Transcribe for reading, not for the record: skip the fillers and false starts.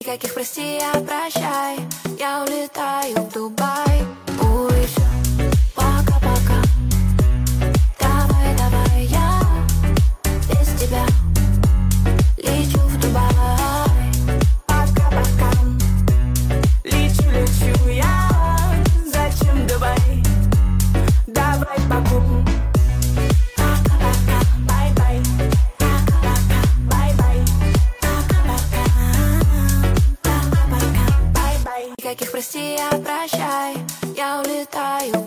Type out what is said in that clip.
Никаких прости, я прощай. Я улетаю в Дубай. Ой, всё, пока-пока. Давай, давай, я без тебя лечу в Дубай. Пока-пока. Лечу я. Зачем Дубай? Давай покупим. Пока-пока, бай-бай. Пока-пока, бай-бай. Пока-пока. Пока-пока, бай-бай. Никаких прости, я прощай. Я улетаю